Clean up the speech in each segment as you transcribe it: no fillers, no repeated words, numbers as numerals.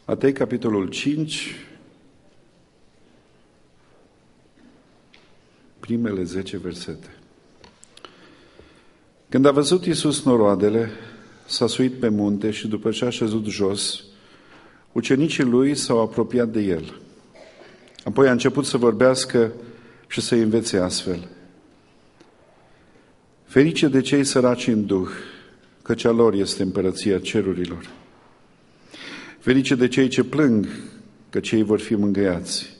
Matei, capitolul 5, primele 10 versete. Când a văzut Iisus noroadele, s-a suit pe munte și după ce a șezut jos, ucenicii lui s-au apropiat de el. Apoi a început să vorbească și să învețe astfel. Ferice de cei săraci în duh, căci a lor este împărăția cerurilor. Ferice de cei ce plâng, că cei vor fi mângâiați.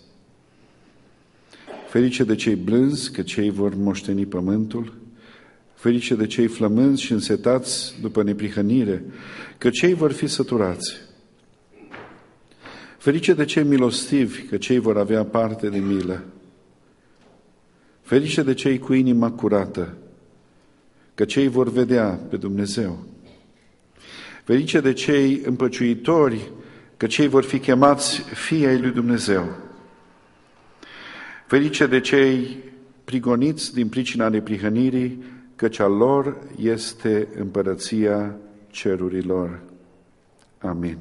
Ferice de cei blânzi, că cei vor moșteni pământul. Ferice de cei flămânzi și însetați după neprihănire, că cei vor fi săturați. Ferice de cei milostivi, că cei vor avea parte de milă. Ferice de cei cu inima curată, că cei vor vedea pe Dumnezeu. Ferice de cei împăciuitori, că cei vor fi chemați fii ai lui Dumnezeu. Ferice de cei prigoniți din pricina neprihănirii, căci a lor este împărăția cerurilor. Amin.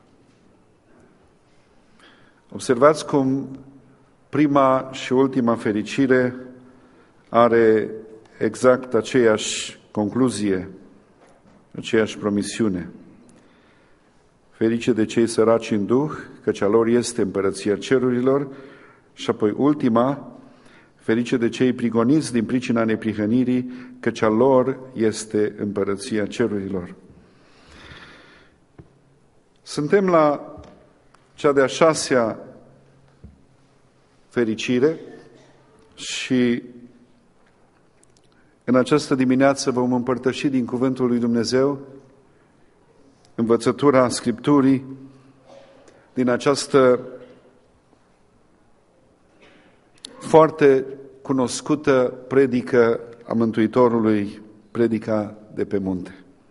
Observați cum prima și ultima fericire are exact aceeași concluzie, aceeași promisiune. Ferice de cei săraci în duh, căci a lor este împărăția cerurilor, și apoi ultima, ferice de cei prigoniți din pricina neprihănirii, căci a lor este împărăția cerurilor. Suntem la cea de-a 6-a fericire și în această dimineață vom împărtăși din Cuvântul lui Dumnezeu învățătura Scripturii din această foarte cunoscută predică a Mântuitorului, predica de pe munte.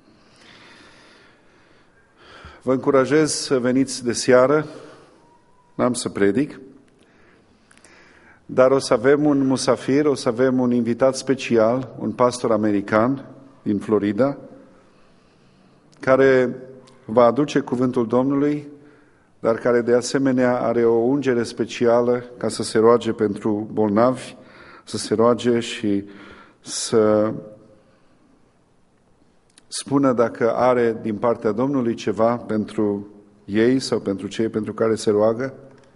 Vă încurajez să veniți de seară, n-am să predic, dar o să avem un musafir, o să avem un invitat special, un pastor american din Florida, care va aduce cuvântul Domnului, dar care de asemenea are o ungere specială ca să se roage pentru bolnavi, să se roage și să spună dacă are din partea Domnului ceva pentru ei sau pentru cei pentru care se roagă.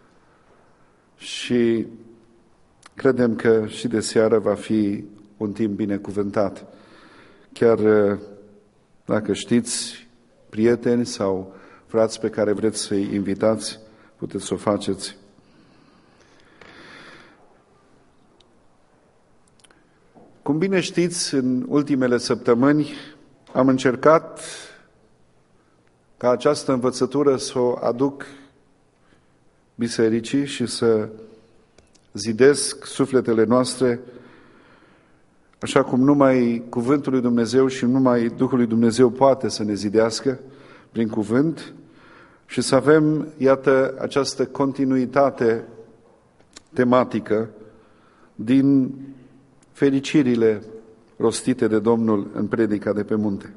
Și credem că și de seară va fi un timp binecuvântat. Chiar dacă știți prieteni sau frați pe care vreți să-i invitați, puteți să o faceți. Cum bine știți, în ultimele săptămâni am încercat ca această învățătură să o aduc bisericii și să zidesc sufletele noastre așa cum numai Cuvântul lui Dumnezeu și numai Duhul lui Dumnezeu poate să ne zidească prin cuvânt și să avem, iată, această continuitate tematică din fericirile rostite de Domnul în predica de pe munte.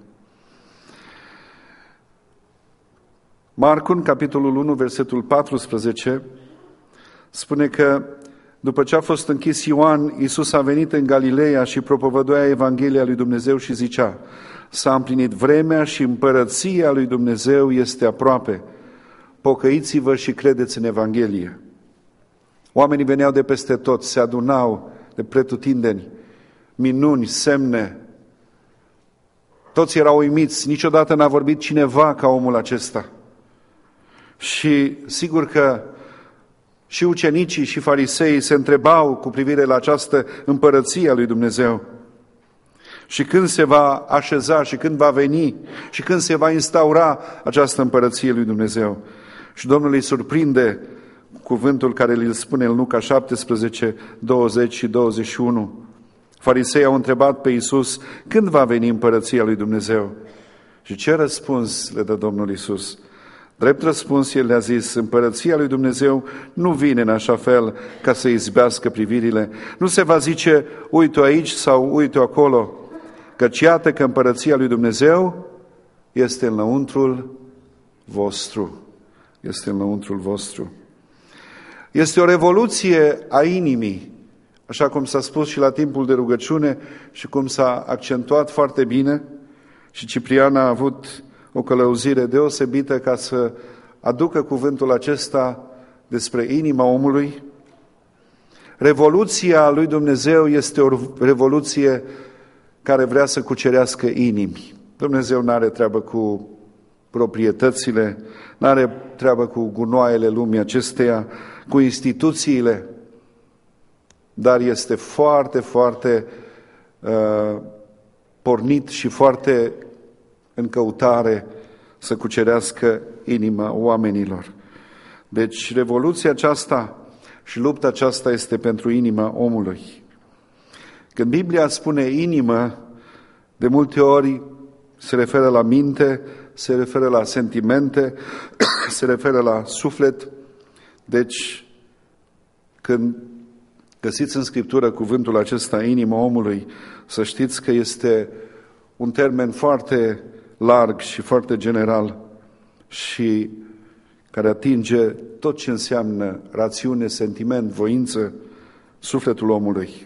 Marcu, în capitolul 1, versetul 14, spune că după ce a fost închis Ioan, Iisus a venit în Galileea și propovăduia Evanghelia lui Dumnezeu și zicea: s-a împlinit vremea și împărăția lui Dumnezeu este aproape. Pocăiți-vă și credeți în Evanghelie. Oamenii veneau de peste tot, se adunau de pretutindeni, minuni, semne. Toți erau uimiți, niciodată n-a vorbit cineva ca omul acesta. Și sigur că și ucenicii și fariseii se întrebau cu privire la această împărăție a lui Dumnezeu. Și când se va așeza și când va veni și când se va instaura această împărăție lui Dumnezeu. Și Domnul îi surprinde cuvântul care îl spune în Luca 17, 20 și 21. Farisei au întrebat pe Iisus: când va veni împărăția lui Dumnezeu? Și ce răspuns le dă Domnul Iisus? Drept răspuns, el le-a zis: împărăția lui Dumnezeu nu vine în așa fel ca să izbească privirile. Nu se va zice: uite aici sau uite acolo, căci iată că împărăția lui Dumnezeu este înăuntrul vostru. este înăuntrul vostru. Este o revoluție a inimii, așa cum s-a spus și la timpul de rugăciune și cum s-a accentuat foarte bine, și Ciprian a avut o călăuzire deosebită ca să aducă cuvântul acesta despre inima omului. Revoluția lui Dumnezeu este o revoluție care vrea să cucerească inimi. Dumnezeu nu are treabă cu proprietățile, nu are treabă cu gunoaiele lumii acesteia, cu instituțiile, dar este foarte, foarte pornit și foarte în căutare să cucerească inima oamenilor. Deci revoluția aceasta și lupta aceasta este pentru inima omului. Când Biblia spune inimă, de multe ori se referă la minte, se referă la sentimente, se referă la suflet. Deci, când găsiți în Scriptură cuvântul acesta, inima omului, să știți că este un termen foarte larg și foarte general și care atinge tot ce înseamnă rațiune, sentiment, voință, sufletul omului.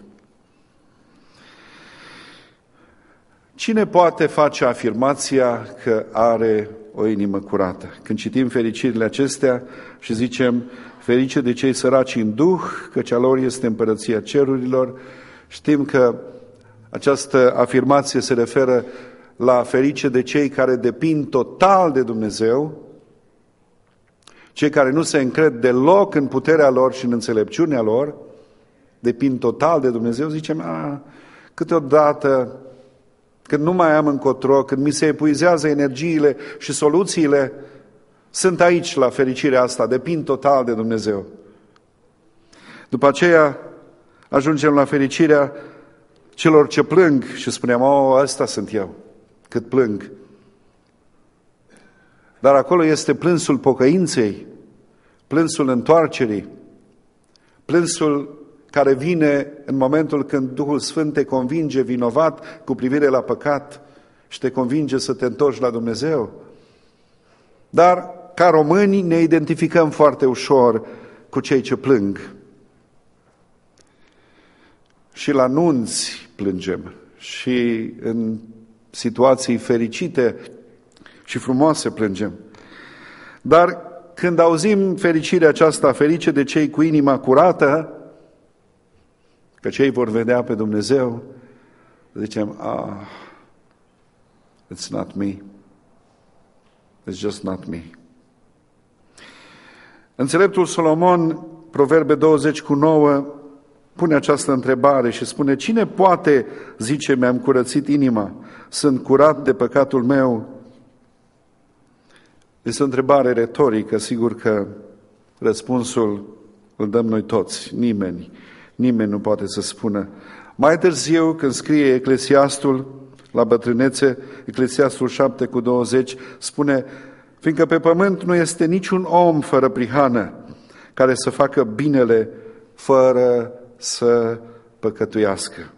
Cine poate face afirmația că are o inimă curată? Când citim fericirile acestea și zicem, ferice de cei săraci în duh, căci a lor este împărăția cerurilor, știm că această afirmație se referă la ferice de cei care depind total de Dumnezeu, cei care nu se încred deloc în puterea lor și în înțelepciunea lor, depind total de Dumnezeu. Zicem, câteodată, când nu mai am încotro, când mi se epuizează energiile și soluțiile, sunt aici la fericirea asta, depind total de Dumnezeu. După aceea ajungem la fericirea celor ce plâng și spuneam, ăsta sunt eu, cât plâng. Dar acolo este plânsul pocăinței, plânsul întoarcerii, plânsul care vine în momentul când Duhul Sfânt te convinge vinovat cu privire la păcat și te convinge să te întorci la Dumnezeu. Dar, ca români, ne identificăm foarte ușor cu cei ce plâng. Și la nunți plângem și în situații fericite și frumoase plângem. Dar când auzim fericirea aceasta, ferice de cei cu inima curată, că cei vor vedea pe Dumnezeu, zicem, it's not me. It's just not me. Înțeleptul Solomon, Proverbe 20:9, pune această întrebare și spune, cine poate, zice, mi-am curățit inima, sunt curat de păcatul meu? Este o întrebare retorică, sigur că răspunsul îl dăm noi toți, nimeni nu poate să spună. Mai târziu, când scrie Eclesiastul la bătrânețe, Eclesiastul 7:20, spune, fiindcă pe pământ nu este niciun om fără prihană care să facă binele fără să păcătuiască.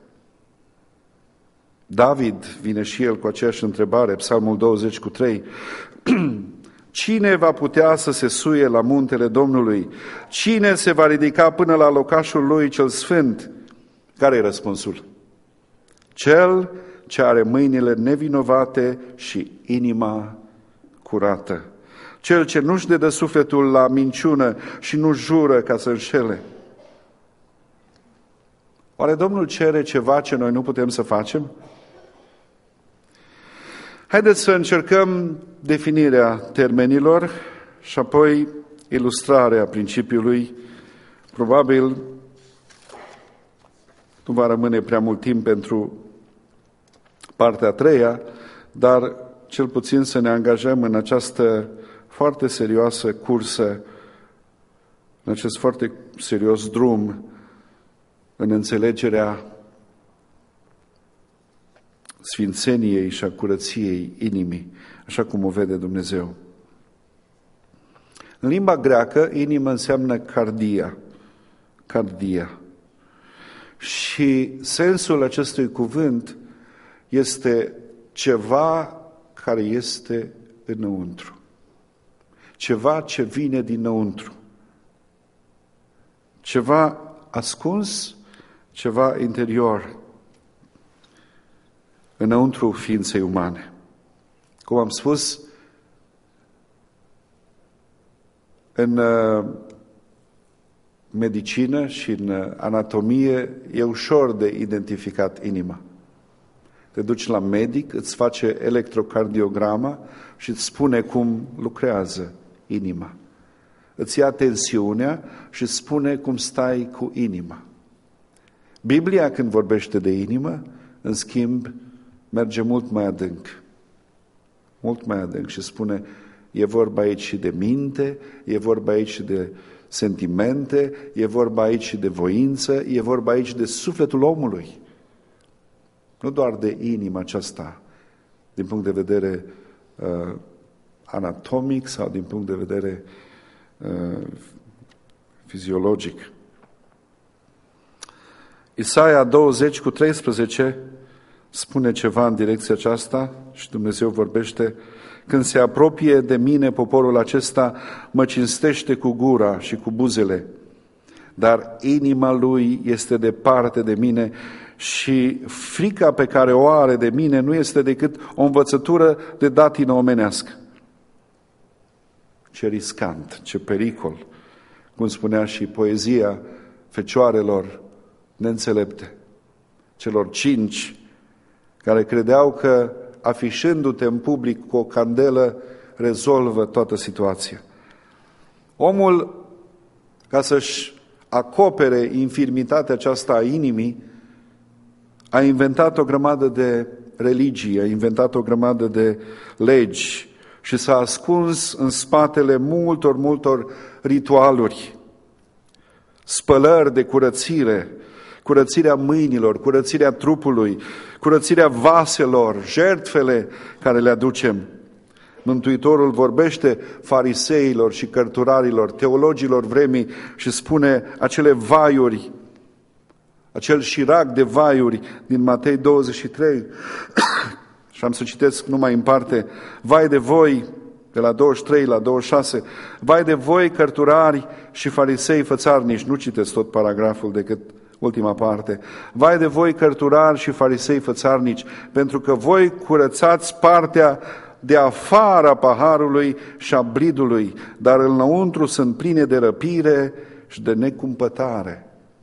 David vine și el cu aceeași întrebare, Psalmul 20:3. Cine va putea să se suie la muntele Domnului? Cine se va ridica până la locașul lui cel sfânt? Care e răspunsul? Cel ce are mâinile nevinovate și inima curată. Cel ce nu-și dedă sufletul la minciună și nu jură ca să înșele. Oare Domnul cere ceva ce noi nu putem să facem? Haideți să încercăm definirea termenilor și apoi ilustrarea principiului. Probabil nu va rămâne prea mult timp pentru partea a treia, dar cel puțin să ne angajăm în această foarte serioasă cursă, în acest foarte serios drum, în înțelegerea sfințeniei și a curăției inimii, așa cum o vede Dumnezeu. În limba greacă, inimă înseamnă cardia. Și sensul acestui cuvânt este ceva care este înăuntru. ceva ce vine dinăuntru. Ceva ascuns, ceva interior, înăuntru ființei umane. Cum am spus, în medicină și în anatomie e ușor de identificat inima. Te duci la medic, îți face electrocardiograma și îți spune cum lucrează inima. Îți ia tensiunea și îți spune cum stai cu inima. Biblia, când vorbește de inimă, în schimb, merge mult mai adânc. Mult mai adânc și spune, e vorba aici și de minte, e vorba aici și de sentimente, e vorba aici și de voință, e vorba aici de sufletul omului. Nu doar de inima aceasta, din punct de vedere anatomic sau din punct de vedere fiziologic. Isaia 20:13 spune ceva în direcția aceasta și Dumnezeu vorbește: când se apropie de mine poporul acesta mă cinstește cu gura și cu buzele, dar inima lui este departe de mine și frica pe care o are de mine nu este decât o învățătură de datină omenească. Ce riscant, ce pericol, cum spunea și poezia fecioarelor neînțelepte, celor 5 care credeau că afișându-te în public cu o candelă rezolvă toată situația. Omul, ca să-și acopere infirmitatea aceasta a inimii, a inventat o grămadă de religii, a inventat o grămadă de legi și s-a ascuns în spatele multor ritualuri, spălări de curățire, curățirea mâinilor, curățirea trupului, curățirea vaselor, jertfele care le aducem. Mântuitorul vorbește fariseilor și cărturarilor, teologilor vremii și spune acele vaiuri, acel șirac de vaiuri din Matei 23. Și am să citesc numai în parte: vai de voi, de la 23 la 26, vai de voi cărturari și farisei fățarnici, nu citesc tot paragraful decât ultima parte, vai de voi cărturari și farisei fățarnici, pentru că voi curățați partea de afară a paharului și a bridului, dar înăuntru sunt pline de răpire și de necumpătare.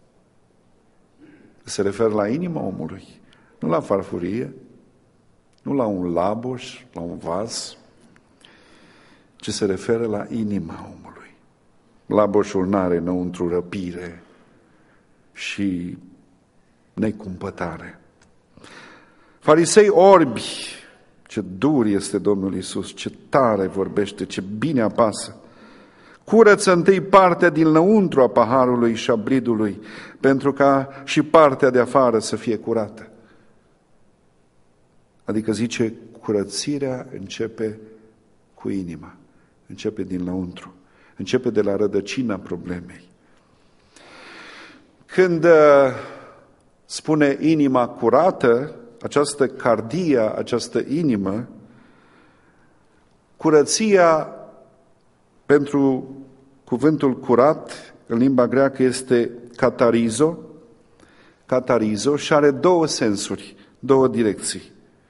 Se referă la inima omului, nu la farfurie, nu la un laboș, la un vas, ci se referă la inima omului. Laboșul n-are înăuntru răpire și necumpătare. Farisei orbi, ce dur este Domnul Iisus, ce tare vorbește, ce bine apasă. Curăță întâi partea din lăuntru a paharului și a bridului, pentru ca și partea de afară să fie curată. Adică zice, curățirea începe cu inima, începe din lăuntru, începe de la rădăcina problemei. Când spune inima curată, această cardia, această inimă, curăția, pentru cuvântul curat, în limba greacă este catarizo, și are 2 sensuri, 2 direcții.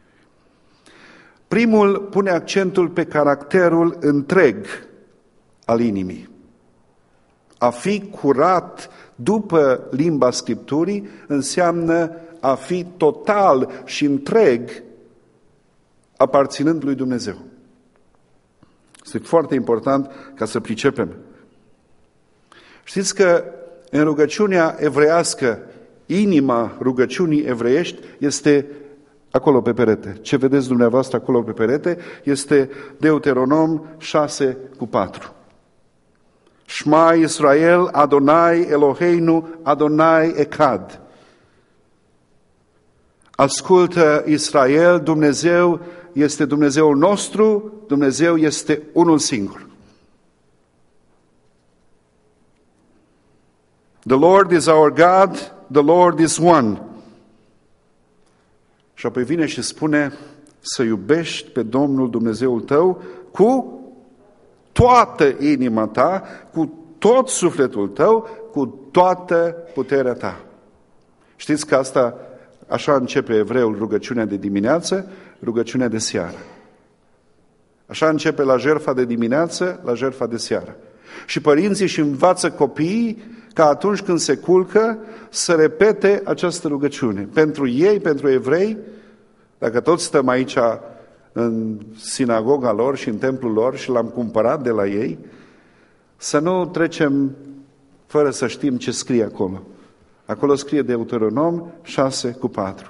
Primul pune accentul pe caracterul întreg al inimii. A fi curat după limba Scripturii înseamnă a fi total și întreg aparținând lui Dumnezeu. Este foarte important ca să pricepem. Știți că în rugăciunea evreiască, inima rugăciunii evreiești este acolo pe perete. Ce vedeți dumneavoastră acolo pe perete este Deuteronom 6:4. Shma Israel, Adonai Eloheinu, Adonai Echad. Ascultă Israel, Dumnezeu este Dumnezeul nostru, Dumnezeu este unul singur. The Lord is our God, the Lord is one. Și apoi vine și spune să iubești pe Domnul Dumnezeul tău cu toată inima ta, cu tot sufletul tău, cu toată puterea ta. Știți că asta, așa începe evreul rugăciunea de dimineață, rugăciunea de seară. Așa începe la jertfa de dimineață, la jertfa de seară. Și părinții își învață copiii ca atunci când se culcă să repete această rugăciune. Pentru ei, pentru evrei, dacă toți stăm aici în sinagoga lor și în templul lor și l-am cumpărat de la ei, să nu trecem fără să știm ce scrie acolo. Acolo scrie Deuteronom 6:4.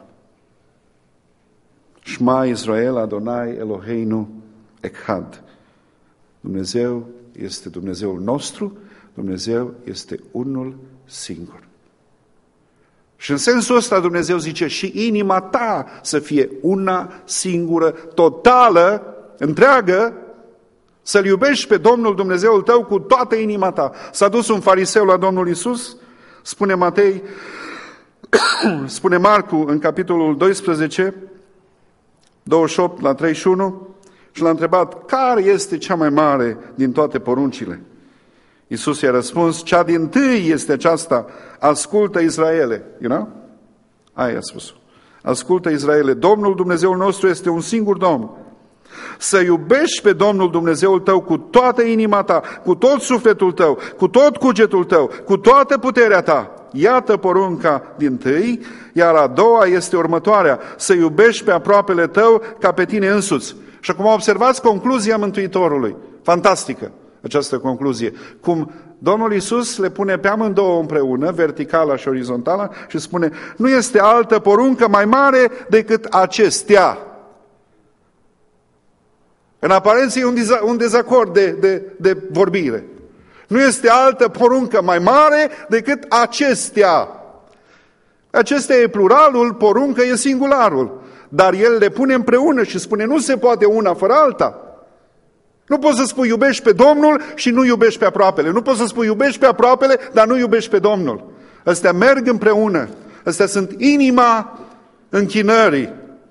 Shema Israel Adonai Eloheinu Echad. Dumnezeu este Dumnezeul nostru, Dumnezeu este unul singur. Și în sensul ăsta Dumnezeu zice și inima ta să fie una singură, totală, întreagă, să-L iubești pe Domnul Dumnezeul tău cu toată inima ta. S-a dus un fariseu la Domnul Iisus, spune Matei, spune Marcu în capitolul 12, 28 la 31, și l-a întrebat, care este cea mai mare din toate poruncile? Iisus i-a răspuns, cea dintâi este aceasta, ascultă Israele. You know? Aia a spus. Ascultă Israele, Domnul Dumnezeul nostru este un singur Domn. Să iubești pe Domnul Dumnezeul tău cu toată inima ta, cu tot sufletul tău, cu tot cugetul tău, cu toată puterea ta. Iată porunca dintâi, iar a doua este următoarea, să iubești pe aproapele tău ca pe tine însuți. Și acum observați concluzia Mântuitorului. Fantastică această concluzie. Cum Domnul Iisus le pune pe amândouă împreună, verticala și orizontala, și spune, nu este altă poruncă mai mare decât acestea. În aparență e un dezacord de vorbire. Nu este altă poruncă mai mare decât acestea. Acestea e pluralul, poruncă e singularul. Dar el le pune împreună și spune, nu se poate una fără alta. Nu poți să spui iubești pe Domnul și nu iubești pe aproapele. Nu poți să spui iubești pe aproapele, dar nu iubești pe Domnul. Astea merg împreună. Astea sunt inima închinării.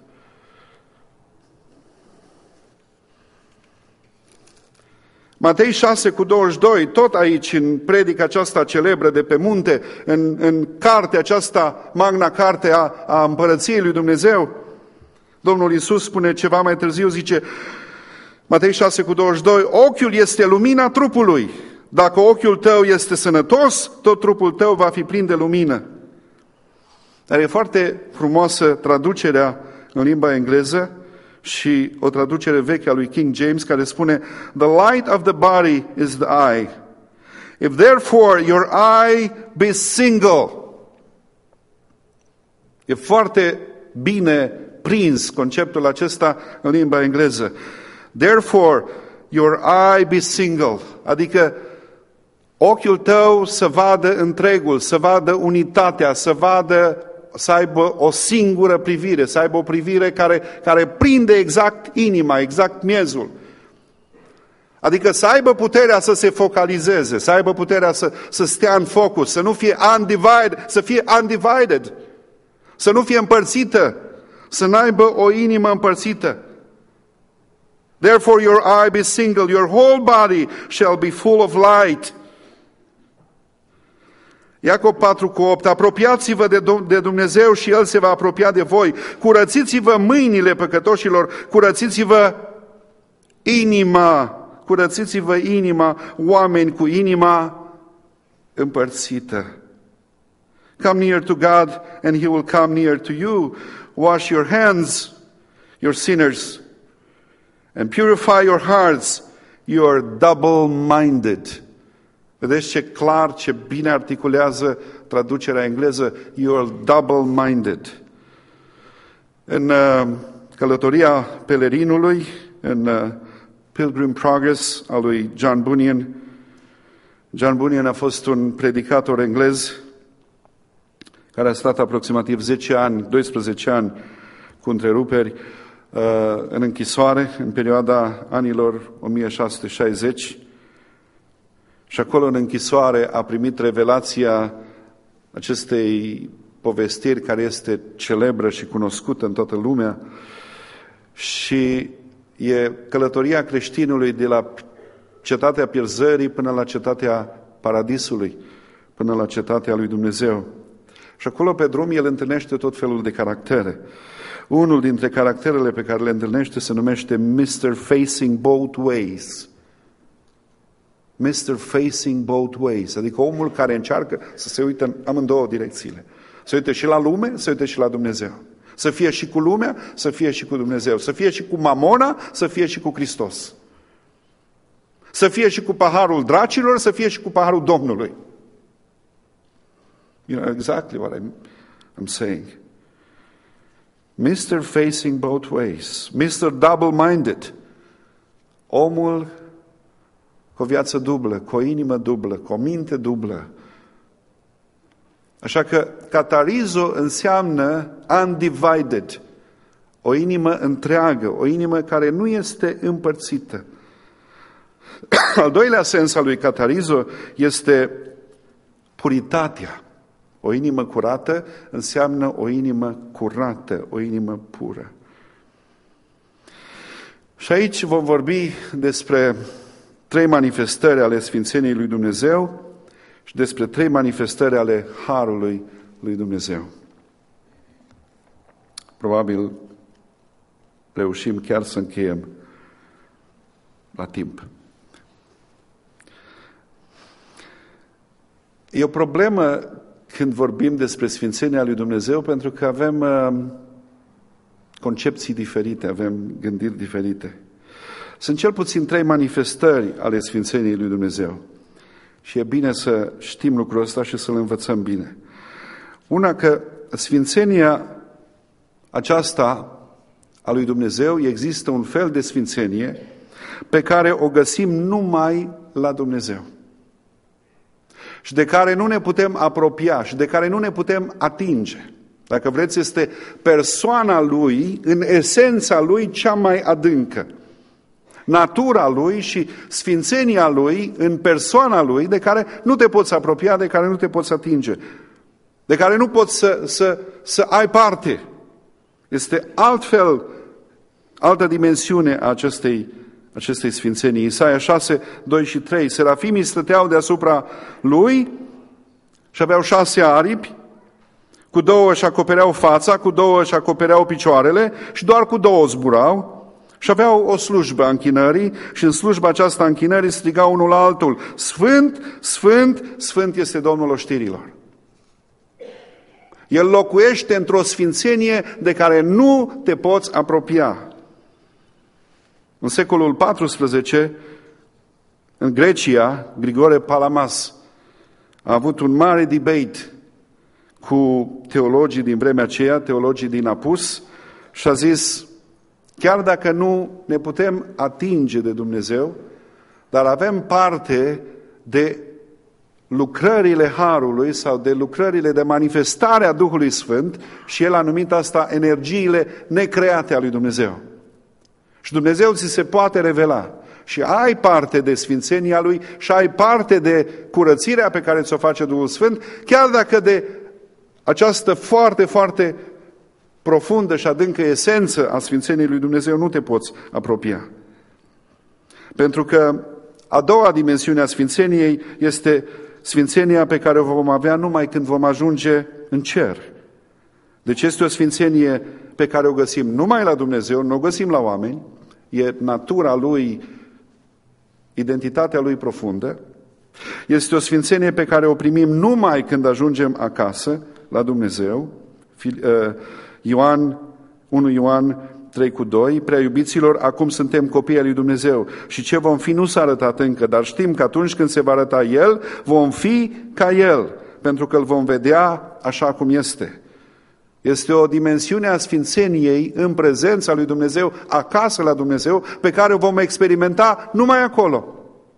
Matei 6:22, tot aici, în predica aceasta celebră de pe munte, în cartea aceasta, Magna Carte a Împărăției lui Dumnezeu, Domnul Iisus spune ceva mai târziu, zice, Matei 6:22, ochiul este lumina trupului. Dacă ochiul tău este sănătos, tot trupul tău va fi plin de lumină. Dar e foarte frumoasă traducerea în limba engleză și o traducere veche a lui King James care spune, the light of the body is the eye. If therefore your eye be single. E foarte bine prins conceptul acesta în limba engleză. Therefore, your eye be single. Adică ochiul tău să vadă întregul, să vadă unitatea, să aibă o singură privire, să aibă o privire care prinde exact inima, exact miezul. Adică să aibă puterea să se focalizeze, să aibă puterea să stea în focus, să nu fie undivided, să fie undivided, să nu fie împărțită, să n-aibă o inimă împărțită. Therefore your eye be single, your whole body shall be full of light. Iacob 4:8, apropiați-vă de Dumnezeu și El se va apropia de voi. Curățiți-vă mâinile păcătoșilor, curățiți-vă inima, oameni cu inima împărțită. Come near to God and He will come near to you. Wash your hands, your sinners, and purify your hearts, you are double-minded. Vedeți ce clar, ce bine articulează traducerea engleză, you are double-minded. În călătoria pelerinului, în Pilgrim Progress al lui John Bunyan, John Bunyan a fost un predicator englez care a stat aproximativ 10 ani, 12 ani cu întreruperi în închisoare în perioada anilor 1660 și acolo în închisoare a primit revelația acestei povestiri care este celebră și cunoscută în toată lumea și e călătoria creștinului de la cetatea pierzării până la cetatea paradisului, până la cetatea lui Dumnezeu. Și acolo pe drum el întâlnește tot felul de caractere. Unul dintre caracterele pe care le întâlnește se numește Mr. Facing Both Ways. Mr. Facing Both Ways, adică omul care încearcă să se uite în amândouă direcțiile. Să uite și la lume, să uite și la Dumnezeu. Să fie și cu lumea, să fie și cu Dumnezeu. Să fie și cu mamona, să fie și cu Hristos. Să fie și cu paharul dracilor, să fie și cu paharul Domnului. You know exactly what I'm saying. Mr. Facing Both Ways. Mr. Double-minded. Omul cu o viață dublă, cu o inimă dublă, cu o minte dublă. Așa că catarizo înseamnă undivided. O inimă întreagă, o inimă care nu este împărțită. Al doilea sens al lui catarizo este puritatea. O inimă curată înseamnă o inimă curată, o inimă pură. Și aici vom vorbi despre 3 manifestări ale Sfințeniei lui Dumnezeu și despre 3 manifestări ale Harului lui Dumnezeu. Probabil reușim chiar să încheiem la timp. E o problemă când vorbim despre Sfințenia lui Dumnezeu, pentru că avem concepții diferite, avem gândiri diferite. Sunt cel puțin 3 manifestări ale Sfințeniei lui Dumnezeu. Și e bine să știm lucrul ăsta și să-l învățăm bine. Una, că Sfințenia aceasta a lui Dumnezeu, există un fel de sfințenie pe care o găsim numai la Dumnezeu. Și de care nu ne putem apropia și de care nu ne putem atinge. Dacă vreți, este persoana Lui, în esența Lui cea mai adâncă. Natura Lui și sfințenia Lui în persoana Lui, de care nu te poți apropia, de care nu te poți atinge, de care nu poți să ai parte. Este altă dimensiune a acestei sfințenii. Isaia 6, 2 și 3. Serafimii stăteau deasupra Lui și aveau 6 aripi, cu 2 își acopereau fața, cu 2 își acopereau picioarele și doar cu 2 zburau. Și aveau o slujbă a închinării și în slujba aceasta a închinării strigau unul la altul: Sfânt, Sfânt, Sfânt este Domnul oștirilor. El locuiește într-o sfințenie de care nu te poți apropia. În secolul XIV, în Grecia, Grigore Palamas a avut un mare debate cu teologii din vremea aceea, teologii din Apus, și a zis: chiar dacă nu ne putem atinge de Dumnezeu, dar avem parte de lucrările Harului sau de lucrările de manifestare a Duhului Sfânt și el a numit asta energiile necreate a lui Dumnezeu. Și Dumnezeu ți se poate revela și ai parte de sfințenia Lui și ai parte de curățirea pe care ți-o face Duhul Sfânt, chiar dacă de această foarte, foarte profundă și adâncă esență a sfințeniei lui Dumnezeu nu te poți apropia. Pentru că a doua dimensiune a sfințeniei este sfințenia pe care o vom avea numai când vom ajunge în cer. Deci este o sfințenie pe care o găsim numai la Dumnezeu, nu o găsim la oameni, e natura Lui, identitatea Lui profundă. Este o sfințenie pe care o primim numai când ajungem acasă, la Dumnezeu. 1 Ioan 3:2, prea iubiților, acum suntem copii ai lui Dumnezeu și ce vom fi nu s-a arătat încă, dar știm că atunci când se va arăta El, vom fi ca El, pentru că îl vom vedea așa cum este. Este o dimensiune a sfințeniei în prezența lui Dumnezeu, acasă la Dumnezeu, pe care o vom experimenta numai acolo.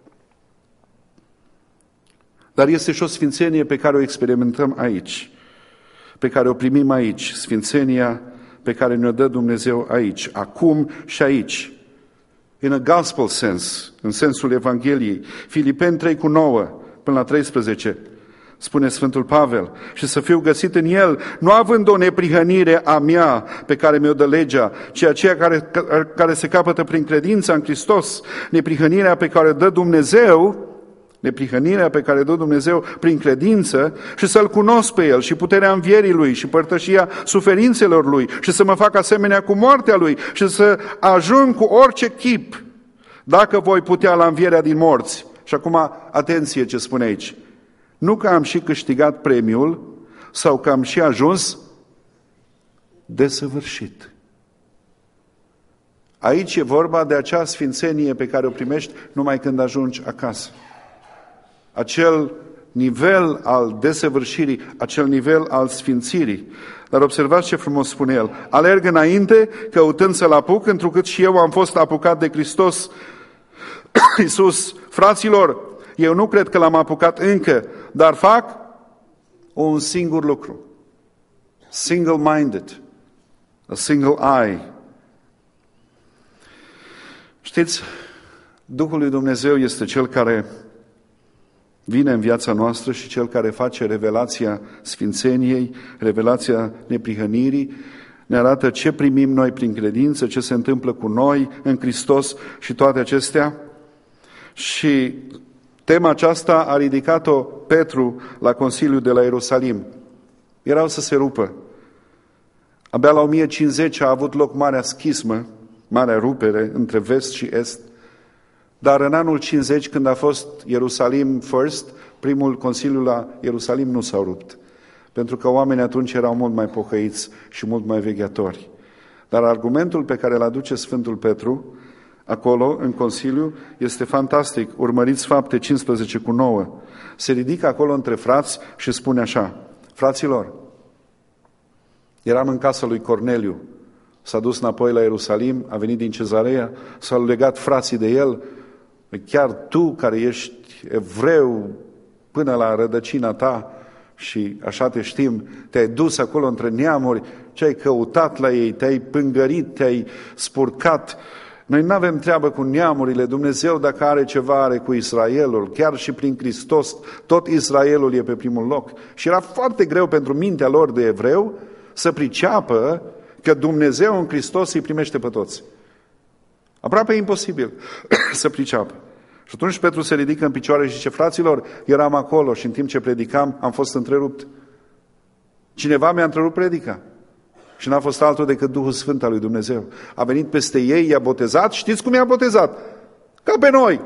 Dar este și o sfințenie pe care o experimentăm aici, pe care o primim aici, sfințenia pe care ne-o dă Dumnezeu aici, acum și aici. In a gospel sense, în sensul Evangheliei. Filipeni 3:9 până la 13. spune Sfântul Pavel, și să fiu găsit în el, nu având o neprihănire a mea pe care mi-o dă legea, ci aceea care se capătă prin credința în Hristos, neprihănirea pe care o dă Dumnezeu, neprihănirea pe care o dă Dumnezeu prin credință, și să-L cunosc pe El și puterea învierii Lui și părtășia suferințelor Lui și să mă fac asemenea cu moartea Lui și să ajung cu orice chip, dacă voi putea, la învierea din morți. Și acum, atenție ce spune aici. Nu că am și câștigat premiul sau că am și ajuns desăvârșit. Aici e vorba de acea sfințenie pe care o primești numai când ajungi acasă. Acel nivel al desăvârșirii, acel nivel al sfințirii. Dar observați ce frumos spune el. Alerg înainte, căutând să-L apuc, întrucât și eu am fost apucat de Hristos Iisus. Fraților, eu nu cred că L-am apucat încă, dar fac un singur lucru. Single-minded. A single eye. Știți, Duhul lui Dumnezeu este Cel care vine în viața noastră și Cel care face revelația sfințeniei, revelația neprihănirii, ne arată ce primim noi prin credință, ce se întâmplă cu noi în Hristos și toate acestea. Și tema aceasta a ridicat-o Petru la Consiliul de la Ierusalim. Erau să se rupă. Abia la 1050 a avut loc marea schismă, marea rupere între vest și est. Dar în anul 50, când a fost Ierusalim First, primul Consiliu la Ierusalim nu s-au rupt. Pentru că oamenii atunci erau mult mai pocăiți și mult mai vegheatori. Dar argumentul pe care îl aduce Sfântul Petru acolo, în Consiliu, este fantastic. Urmăriți Fapte 15:9. Se ridică acolo între frați și spune așa: fraților, eram în casa lui Corneliu, s-a dus înapoi la Ierusalim, a venit din Cezarea, s-au legat frații de el. Chiar tu, care ești evreu până la rădăcina ta și așa te știm, te-ai dus acolo între neamuri, ce-ai căutat la ei, te-ai pângărit, te-ai spurcat. Noi nu avem treabă cu neamurile. Dumnezeu, dacă are ceva, are cu Israelul. Chiar și prin Hristos, tot Israelul e pe primul loc. Și era foarte greu pentru mintea lor de evreu să priceapă că Dumnezeu în Hristos îi primește pe toți. Aproape imposibil să priceapă. Și atunci Petru se ridică în picioare și zice: fraților, eram acolo și în timp ce predicam am fost întrerupt. Cineva mi-a întrerupt predica. Și n-a fost altul decât Duhul Sfânt al lui Dumnezeu. A venit peste ei, i-a botezat. Știți cum i-a botezat? Ca pe noi.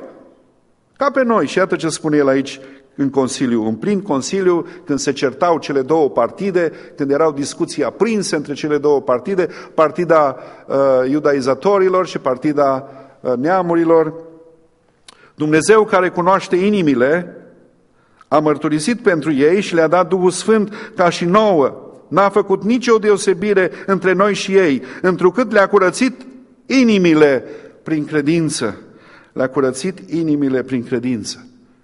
Ca pe noi. Și iată ce spune el aici în Consiliu. În plin Consiliu, când se certau cele două partide, când erau discuții aprinse între cele două partide, partida iudaizatorilor și partida neamurilor, Dumnezeu, care cunoaște inimile, a mărturisit pentru ei și le-a dat Duhul Sfânt ca și nouă. N-a făcut nicio deosebire între noi și ei, întrucât le-a curățit inimile prin credință. Le-a curățit inimile prin credință.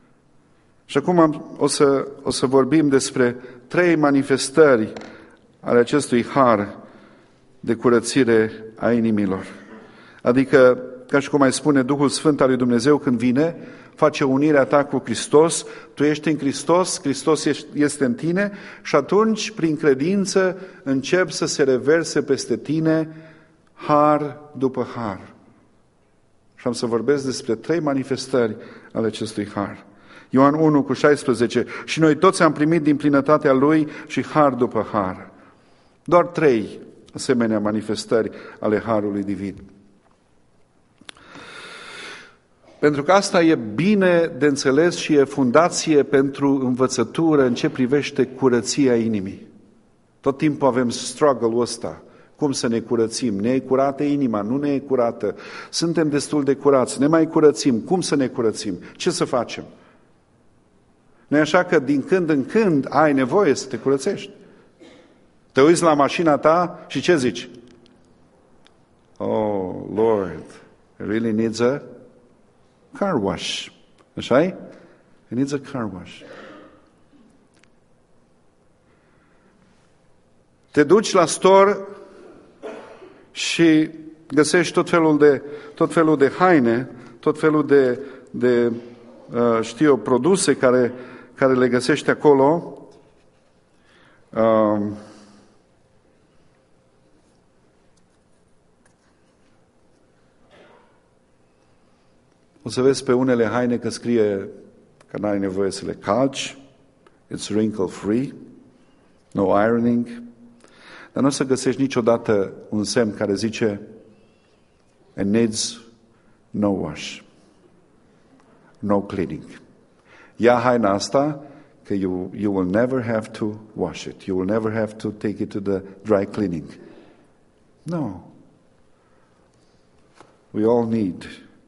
Și acum o să vorbim despre 3 manifestări ale acestui har de curățire a inimilor. Adică, ca și cum mai spune Duhul Sfânt al lui Dumnezeu, când vine, face unirea ta cu Hristos, tu ești în Hristos, Hristos este în tine și atunci, prin credință, încep să se reverse peste tine har după har. Și am să vorbesc despre 3 manifestări ale acestui har. Ioan 1:16. Și noi toți am primit din plinătatea Lui și har după har. Doar 3 asemenea manifestări ale harului divin. Pentru că asta e bine de înțeles și e fundație pentru învățătură în ce privește curăția inimii. Tot timpul avem struggle-ul ăsta. Cum să ne curățim? Ne e curată inima? Nu ne e curată? Suntem destul de curați. Ne mai curățim? Cum să ne curățim? Ce să facem? Nu e așa că din când în când ai nevoie să te curățești? Te uiți la mașina ta și ce zici? Oh, Lord, it really needs a car wash. Așa-i? It needs a car wash. Te duci la store și găsești tot felul de haine, tot felul de produse care le găsești acolo, o să vezi pe unele haine că scrie că n-ai nevoie să le calci, it's wrinkle free, no ironing, dar nu o să găsești niciodată un semn care zice it needs no wash, no cleaning. Ia haina asta că you will never have to wash it, you will never have to take it to the dry cleaning. No. We all need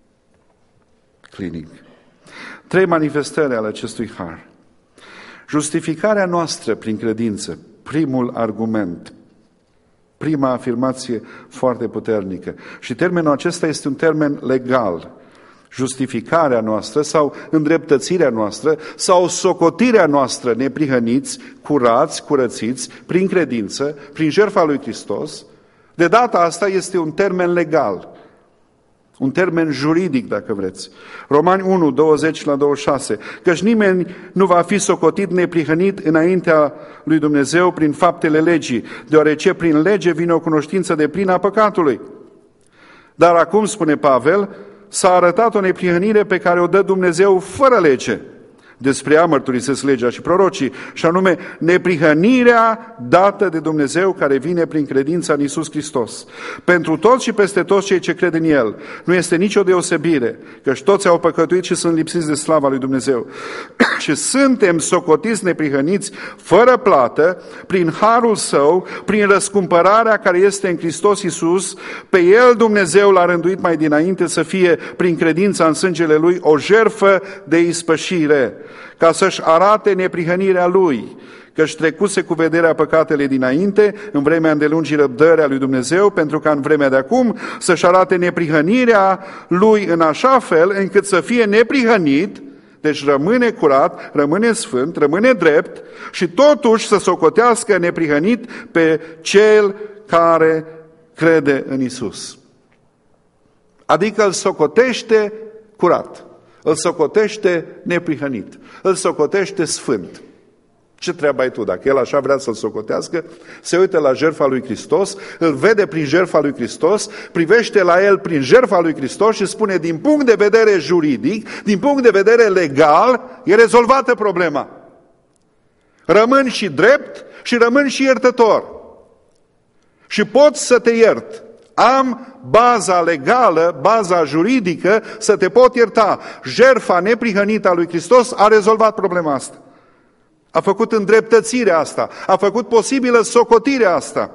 cleaning. 3 manifestări ale acestui har. Justificarea noastră prin credință, primul argument, prima afirmație foarte puternică. Și termenul acesta este un termen legal. Justificarea noastră sau îndreptățirea noastră sau socotirea noastră neprihăniți, curați, curățiți, prin credință, prin jertfa lui Hristos. De data asta este un termen legal. Un termen juridic, dacă vreți. Romani 1, 20-26. Căci nimeni nu va fi socotit neprihănit înaintea lui Dumnezeu prin faptele legii, deoarece prin lege vine o cunoștință deplină a păcatului. Dar acum, spune Pavel, s-a arătat o neprihănire pe care o dă Dumnezeu fără lege. Despre ea mărturisesc legea și prorocii, și anume neprihănirea dată de Dumnezeu care vine prin credința în Iisus Hristos. Pentru toți și peste toți cei ce cred în El. Nu este nicio deosebire, căci toți au păcătuit și sunt lipsiți de slava lui Dumnezeu. Și suntem socotiți neprihăniți fără plată, prin harul Său, prin răscumpărarea care este în Hristos Iisus. Pe El Dumnezeu l-a rânduit mai dinainte să fie, prin credința în sângele Lui, o jertfă de ispășire, ca să-și arate neprihănirea Lui, că-și trecuse cu vederea păcatele dinainte, în vremea îndelungii răbdării a lui Dumnezeu, pentru ca în vremea de acum să-și arate neprihănirea Lui în așa fel încât să fie neprihănit, deci rămâne curat, rămâne sfânt, rămâne drept și totuși să socotească neprihănit pe cel care crede în Isus. Adică îl socotește curat. Îl socotește neprihănit, îl socotește sfânt. Ce treabă ai tu? Dacă el așa vrea să-l socotească, se uită la jertfa lui Hristos, îl vede prin jertfa lui Hristos, privește la el prin jertfa lui Hristos și spune, din punct de vedere juridic, din punct de vedere legal, e rezolvată problema. Rămân și drept și rămân și iertător. Și pot să te iert. Am baza legală, baza juridică să te pot ierta. Jertfa neprihănită a lui Hristos a rezolvat problema asta. A făcut îndreptățirea asta. A făcut posibilă socotirea asta.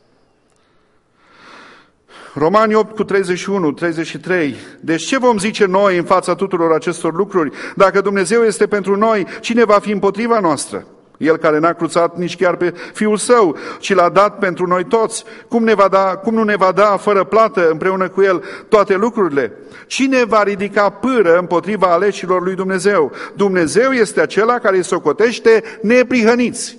Romani 8 cu 31, 33. Deci ce vom zice noi în fața tuturor acestor lucruri? Dacă Dumnezeu este pentru noi, cine va fi împotriva noastră? El care n-a cruțat nici chiar pe Fiul Său, ci l-a dat pentru noi toți. Cum nu ne va da fără plată împreună cu El toate lucrurile? Cine va ridica pâră împotriva aleșilor lui Dumnezeu? Dumnezeu este acela care îi socotește neprihăniți.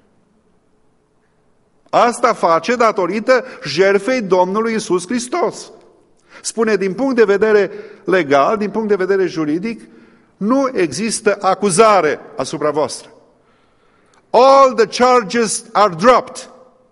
Asta face datorită jertfei Domnului Iisus Hristos. Spune, din punct de vedere legal, din punct de vedere juridic, nu există acuzare asupra voastră. All the charges are dropped.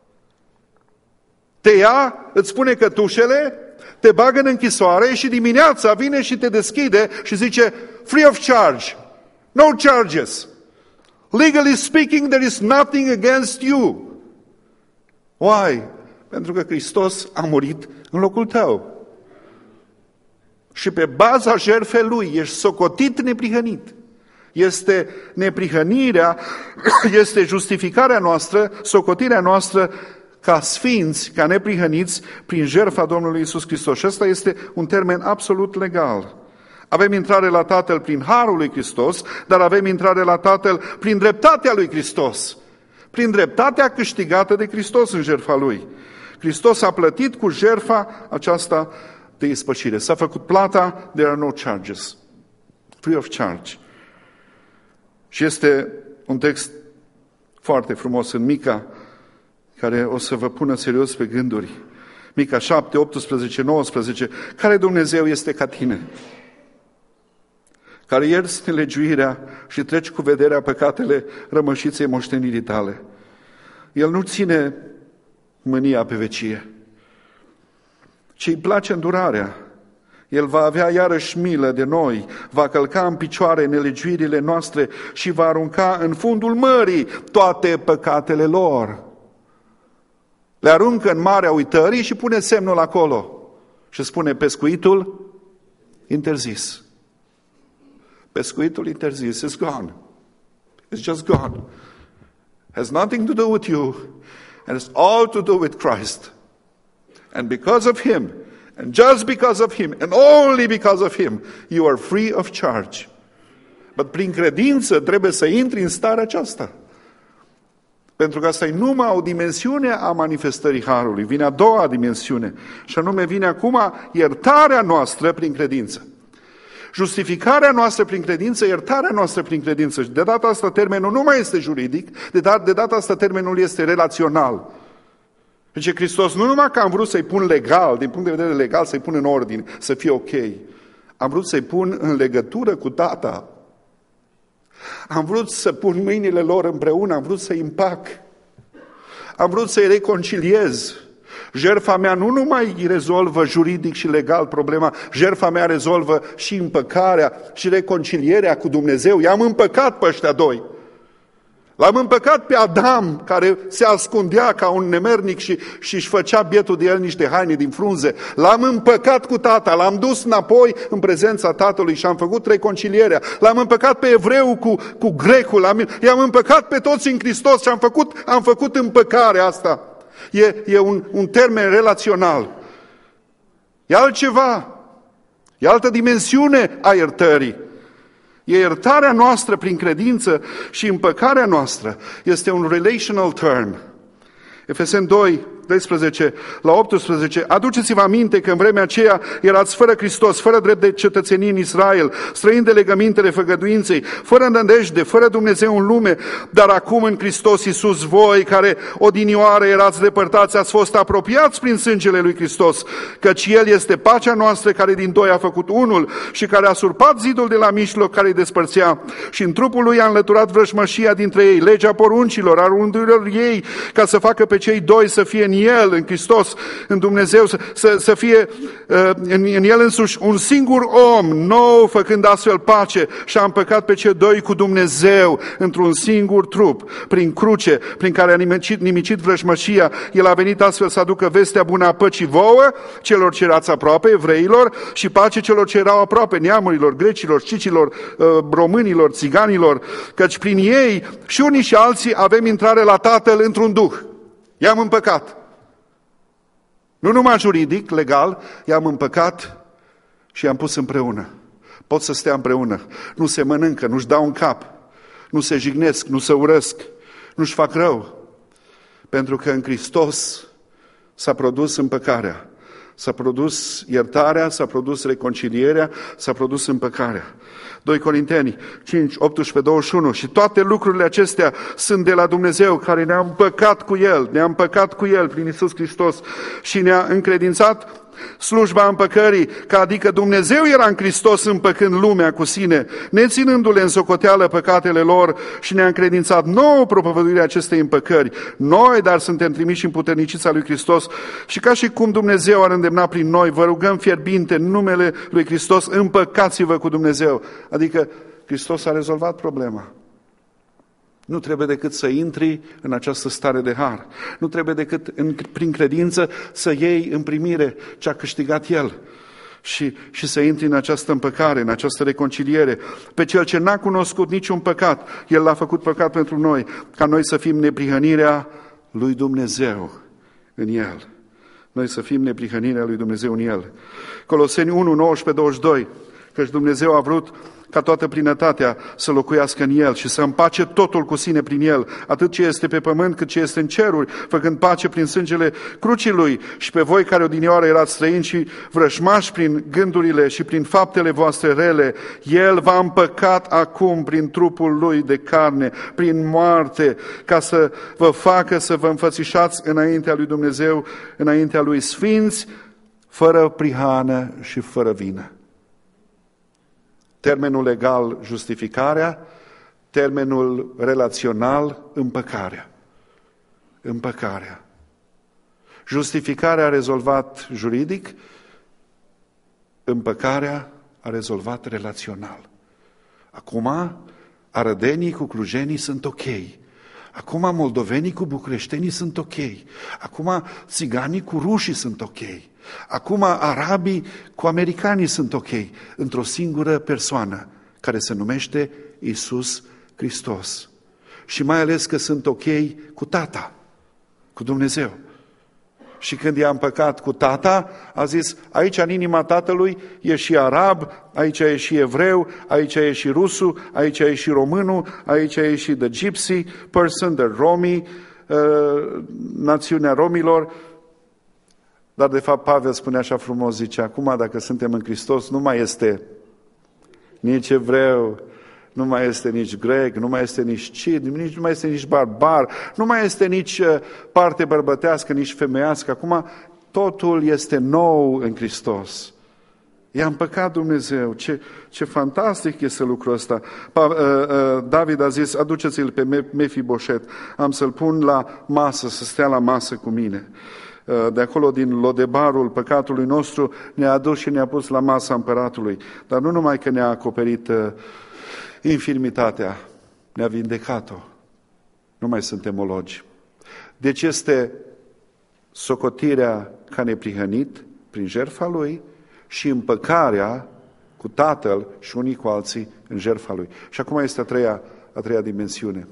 Te ia, îți spune cătușele, te bagă în închisoare și dimineața vine și te deschide și zice, free of charge, no charges. Legally speaking, there is nothing against you. Why? Pentru că Hristos a murit în locul tău. Și pe baza jertfei Lui ești socotit neprihănit. Este neprihănirea, este justificarea noastră, socotirea noastră ca sfinți, ca neprihăniți prin jertfa Domnului Iisus Hristos. Și ăsta este un termen absolut legal. Avem intrare la Tatăl prin harul lui Hristos, dar avem intrare la Tatăl prin dreptatea lui Hristos. Prin dreptatea câștigată de Hristos în jertfa Lui. Hristos a plătit cu jertfa aceasta de ispășire. S-a făcut plata, there are no charges. Free of charge. Și este un text foarte frumos în Mica, care o să vă pună serios pe gânduri. Mica 7, 18, 19. Care Dumnezeu este ca tine? care ierți nelegiuirea și treci cu vederea păcatele rămășiței moștenirii tale. El nu ține mânia pe vecie, ci îi place îndurarea. El va avea iarăși milă de noi, va călca în picioare nelegiuirile noastre și va arunca în fundul mării toate păcatele lor. Le aruncă în marea uitării și pune semnul acolo și spune pescuitul interzis. Pescuitul interzis. It's gone. It's just gone. Has nothing to do with you, and it's all to do with Christ. And because of Him, and just because of Him, and only because of Him, you are free of charge. But prin credință trebuie să intri în starea aceasta. Pentru că asta e numai o dimensiune a manifestării Harului. Vine a doua dimensiune. Și anume vine acum iertarea noastră prin credință. Justificarea noastră prin credință, iertarea noastră prin credință. Și de data asta termenul nu mai este juridic, de data asta termenul este relațional. Deci Hristos nu numai că am vrut să-i pun legal, din punct de vedere legal, să-i pun în ordine, să fie ok. Am vrut să-i pun în legătură cu Tata. Am vrut să pun mâinile lor împreună, am vrut să-i împac. Am vrut să-i reconciliez. Jertfa mea nu numai rezolvă juridic și legal problema, jertfa mea rezolvă și împăcarea și reconcilierea cu Dumnezeu. I-am împăcat pe ăștia doi. L-am împăcat pe Adam, care se ascundea ca un nemernic și își făcea bietul de el niște haine din frunze. L-am împăcat cu Tata, l-am dus înapoi în prezența Tatălui și am făcut reconcilierea. L-am împăcat pe evreu cu grecul, i-am împăcat pe toți în Hristos și am făcut împăcarea asta. E un termen relațional. E altceva, e altă dimensiune a iertării. E iertarea noastră prin credință și împăcarea noastră. Este un relational term. Efeseni 2, 12 la 18. Aduceți-vă aminte că în vremea aceea erați fără Hristos, fără drept de cetățenie în Israel, străini de legămintele făgăduinței, fără nădejde, fără Dumnezeu în lume, dar acum în Hristos Iisus voi, care odinioară erați depărtați, ați fost apropiați prin sângele lui Hristos, căci El este pacea noastră, care din doi a făcut unul și care a surpat zidul de la mijloc care îi despărțea și în trupul lui a înlăturat vrăjmășia dintre ei, legea poruncilor, a rândurilor ei, ca să facă pe cei doi să fie în El, în Hristos, în Dumnezeu, să fie în El însuși un singur om nou, făcând astfel pace și a împăcat pe cei doi cu Dumnezeu într-un singur trup, prin cruce, prin care a nimicit vrăjmășia. El a venit astfel să aducă vestea bună a păcii vouă, celor ce erați aproape, evreilor, și pace celor ce erau aproape, neamurilor, grecilor, cicilor, românilor, țiganilor, căci prin ei și unii și alții avem intrare la Tatăl într-un duh. I-am împăcat. Nu numai juridic, legal, i-am împăcat și i-am pus împreună. Pot să stea împreună. Nu se mănâncă, nu-și dau în cap, nu se jignesc, nu se urăsc, nu-și fac rău. Pentru că în Hristos s-a produs împăcarea, s-a produs iertarea, s-a produs reconcilierea, s-a produs împăcarea. 2 Corinteni 5, 18, 21. Și toate lucrurile acestea sunt de la Dumnezeu, care ne-a împăcat cu El prin Iisus Hristos și ne-a încredințat slujba împăcării, că adică Dumnezeu era în Hristos împăcând lumea cu sine, neținându-le în socoteală păcatele lor și ne-a încredințat nouă propovăduirea acestei împăcări. Noi, dar suntem trimiși în puternicița lui Hristos și ca și cum Dumnezeu ar îndemna prin noi, vă rugăm fierbinte în numele lui Hristos, împăcați-vă cu Dumnezeu. Adică Hristos a rezolvat problema. Nu trebuie decât să intri în această stare de har. Nu trebuie decât prin credință să iei în primire ce a câștigat El și să intri în această împăcare, în această reconciliere. Pe cel ce n-a cunoscut niciun păcat, El l-a făcut păcat pentru noi, ca noi să fim neprihănirea lui Dumnezeu în El. Noi să fim neprihănirea lui Dumnezeu în El. Coloseni 1, 19, 22. Căci Dumnezeu a vrut ca toată plinătatea să locuiască în El și să împace totul cu sine prin El, atât ce este pe pământ cât ce este în ceruri, făcând pace prin sângele crucii Lui. Și pe voi care odinioară erați străini și vrăjmași prin gândurile și prin faptele voastre rele, El v-a împăcat acum prin trupul Lui de carne, prin moarte, ca să vă facă să vă înfățișați înaintea lui Dumnezeu, înaintea Lui sfinți, fără prihană și fără vină. Termenul legal, justificarea, termenul relațional, împăcarea. Împăcarea. Justificarea a rezolvat juridic, împăcarea a rezolvat relațional. Acum, arădenii cu clujenii sunt ok. Acum, moldovenii cu bucureștenii sunt ok. Acum, țiganii cu rușii sunt ok. Acum, arabii cu americanii sunt ok. Într-o singură persoană, care se numește Iisus Hristos. Și mai ales că sunt ok cu Tata, cu Dumnezeu. Și când i-a împăcat cu Tata, a zis, aici în inima Tatălui e și arab, aici e și evreu, aici e și rusul, aici e și românul, aici e și the gypsy person, the romii, națiunea romilor. Dar de fapt Pavel spune așa frumos, zice, acum dacă suntem în Hristos, nu mai este nici evreu, nu mai este nici grec, nu mai este nici cid, nu mai este nici barbar, nu mai este nici parte bărbătească, nici femeiască. Acum totul este nou în Hristos. I-a împăcat Dumnezeu. Ce fantastic este lucrul ăsta. David a zis, aduceți-l pe Mefiboset, am să-l pun la masă, să stea la masă cu mine. De acolo, din Lodebarul păcatului nostru, ne-a adus și ne-a pus la masa împăratului. Dar nu numai că ne-a acoperit infirmitatea, ne-a vindecat-o. Nu mai suntem ologi. Deci este socotirea ca neprihănit prin jertfa Lui și împăcarea cu Tatăl și unii cu alții în jertfa Lui. Și acum este a treia dimensiune.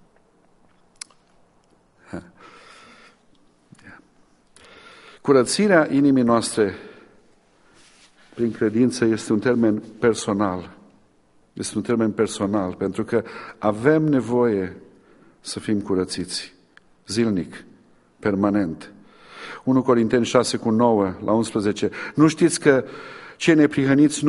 Curățirea inimii noastre prin credință este un termen personal. Este un termen personal, pentru că avem nevoie să fim curățiți, zilnic, permanent. 1 Corinteni 6:9-11. Nu știți că cei neprihăniți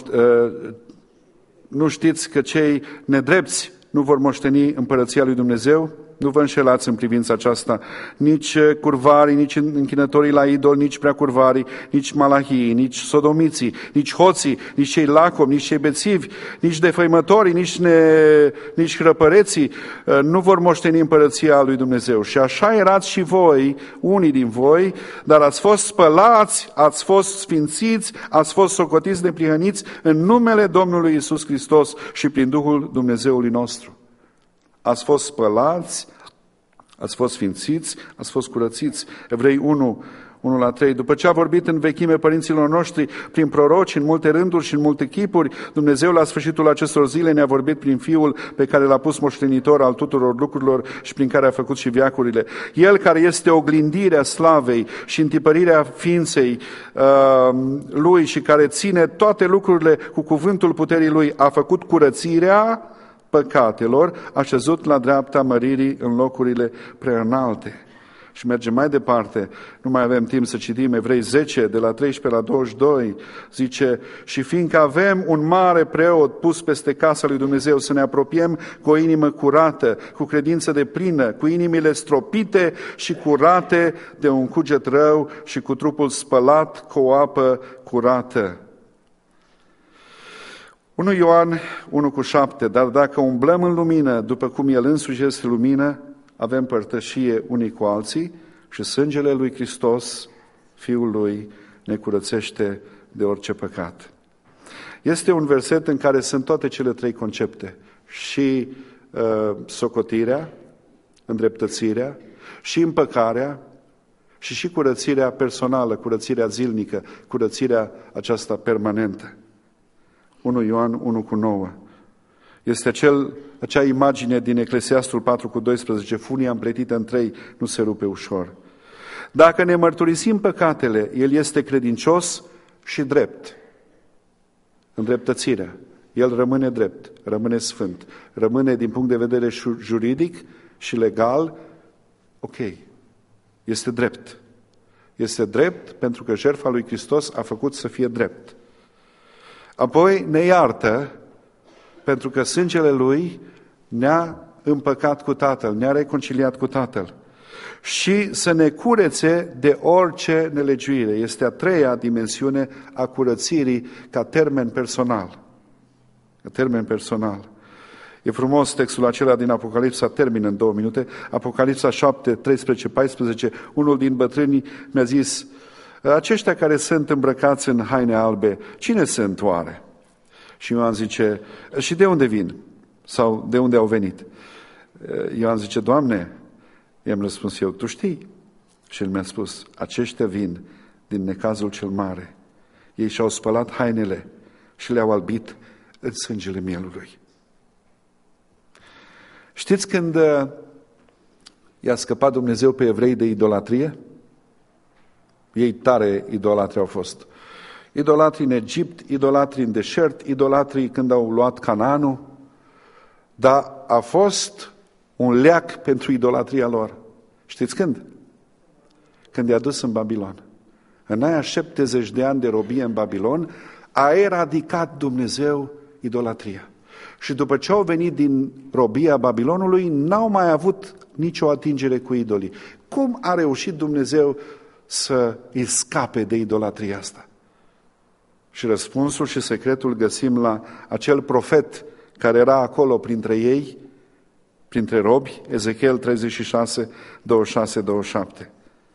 nu știți că cei nedrepți nu vor moșteni împărăția lui Dumnezeu? Nu vă înșelați în privința aceasta. Nici curvarii, nici închinătorii la idol, nici preacurvarii, nici malahii, nici sodomiții, nici hoții, nici cei lacomi, nici cei bețivi, nici defăimătorii, nici hrăpăreții nu vor moșteni împărăția lui Dumnezeu. Și așa erați și voi, unii din voi, dar ați fost spălați, ați fost sfințiți, ați fost socotiți neprihăniți în numele Domnului Iisus Hristos și prin Duhul Dumnezeului nostru. Ați fost spălați, ați fost sfințiți, ați fost curățiți. Evrei 1:1-3. După ce a vorbit în vechime părinților noștri, prin proroci, în multe rânduri și în multe chipuri, Dumnezeu la sfârșitul acestor zile ne-a vorbit prin Fiul pe care l-a pus moștenitor al tuturor lucrurilor și prin care a făcut și veacurile. El care este oglindirea slavei și întipărirea ființei Lui și care ține toate lucrurile cu cuvântul puterii Lui, a făcut curățirea păcatelor, așezut la dreapta măririi în locurile preînalte. Și mergem mai departe, nu mai avem timp să citim Evrei 10, de la 13-22, zice, și fiindcă avem un mare preot pus peste casa lui Dumnezeu, să ne apropiem cu o inimă curată, cu credință deplină, cu inimile stropite și curate de un cuget rău și cu trupul spălat cu o apă curată. 1 Ioan 1:7, dar dacă umblăm în lumină, după cum El însuși este lumină, avem părtășie unii cu alții și sângele lui Hristos, Fiul Lui, ne curățește de orice păcat. Este un verset în care sunt toate cele trei concepte, și socotirea, îndreptățirea, și împăcarea, și curățirea personală, curățirea zilnică, curățirea aceasta permanentă. 1 Ioan 1:9. Este acea imagine din Eclesiastul 4:12, funia împletită în trei nu se rupe ușor. Dacă ne mărturisim păcatele, El este credincios și drept. Îndreptățirea. El rămâne drept, rămâne sfânt, rămâne din punct de vedere juridic și legal, ok. Este drept. Este drept pentru că jertfa lui Hristos a făcut să fie drept. Apoi ne iartă pentru că sângele Lui ne-a împăcat cu Tatăl, ne-a reconciliat cu Tatăl. Și să ne curețe de orice nelegiuire. Este a treia dimensiune a curățirii ca termen personal. termen personal. E frumos textul acela din Apocalipsa, termină în 2 minute, Apocalipsa 7, 13, 14, unul din bătrânii mi-a zis, aceștia care sunt îmbrăcați în haine albe, cine sunt oare? Și Ioan zice, și de unde vin? Sau de unde au venit? Ioan zice, Doamne, i-am răspuns eu, Tu știi? Și el mi-a spus, aceștia vin din necazul cel mare. Ei și-au spălat hainele și le-au albit în sângele mielului. Știți când i-a scăpat Dumnezeu pe evrei de idolatrie? Ei tare idolatri au fost. Idolatri în Egipt, idolatri în deșert, idolatri când au luat Canaanul, dar a fost un leac pentru idolatria lor. Știți când? Când i-a dus în Babilon. În aia 70 de ani de robie în Babilon, a eradicat Dumnezeu idolatria. Și după ce au venit din robia Babilonului, n-au mai avut nicio atingere cu idolii. Cum a reușit Dumnezeu să îi scape de idolatria asta? Și răspunsul și secretul găsim la acel profet care era acolo printre ei, printre robi, Ezechiel 36, 26-27.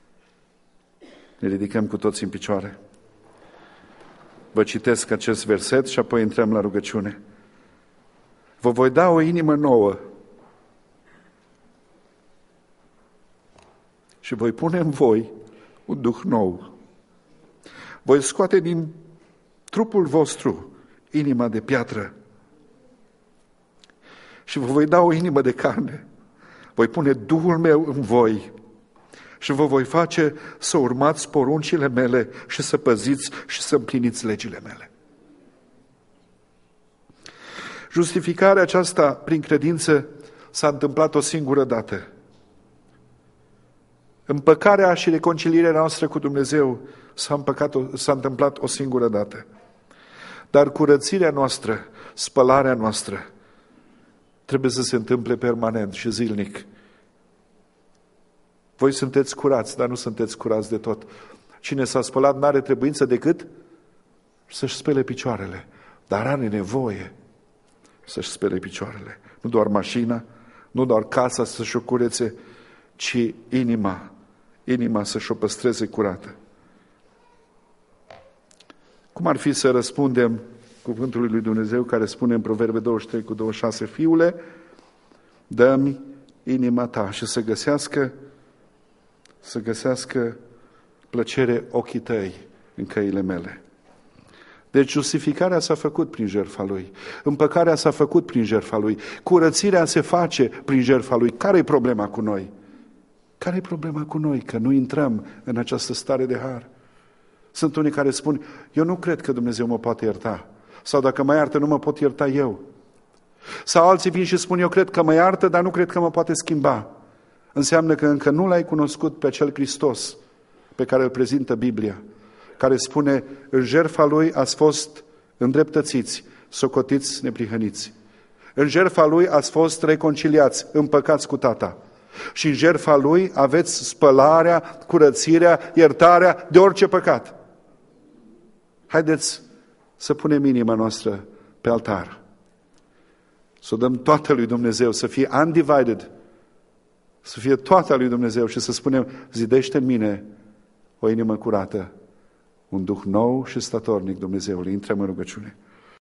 Ne ridicăm cu toți în picioare. Vă citesc acest verset și apoi intrăm la rugăciune. Vă voi da o inimă nouă și voi pune în voi un duh nou. Voi scoate din trupul vostru inima de piatră și vă voi da o inimă de carne. Voi pune Duhul meu în voi și vă voi face să urmați poruncile mele și să păziți și să împliniți legile mele. Justificarea aceasta prin credință s-a întâmplat o singură dată. Împăcarea și reconcilierea noastră cu Dumnezeu s-a întâmplat o singură dată. Dar curățirea noastră, spălarea noastră, trebuie să se întâmple permanent și zilnic. Voi sunteți curați, dar nu sunteți curați de tot. Cine s-a spălat n-are trebuință decât să-și spele picioarele, dar are nevoie să-și spele picioarele. Nu doar mașina, nu doar casa să-și o curețe, ci inima să-și o păstreze curată. Cum ar fi să răspundem cuvântului lui Dumnezeu care spune în Proverbe 23:26, Fiule, dă-mi inima ta și să găsească plăcere ochii tăi în căile mele. Deci justificarea s-a făcut prin jertfa Lui. Împăcarea s-a făcut prin jertfa Lui. Curățirea se face prin jertfa Lui. Care-i problema cu noi? Care-i problema cu noi? Că nu intrăm în această stare de har. Sunt unii care spun, eu nu cred că Dumnezeu mă poate ierta. Sau dacă mă iartă, nu mă pot ierta eu. Sau alții vin și spun, eu cred că mă iartă, dar nu cred că mă poate schimba. Înseamnă că încă nu l-ai cunoscut pe acel Hristos pe care îl prezintă Biblia, care spune, în jertfa Lui ați fost îndreptățiți, socotiți, neprihăniți. În jertfa Lui ați fost reconciliați, împăcați cu Tata. Și în jertfa Lui aveți spălarea, curățirea, iertarea de orice păcat. Haideți să punem inima noastră pe altar. Să o dăm toată lui Dumnezeu, să fie undivided, să fie toată lui Dumnezeu și să spunem, zidește în mine o inimă curată, un duh nou și statornic Dumnezeului. Intrăm în rugăciune.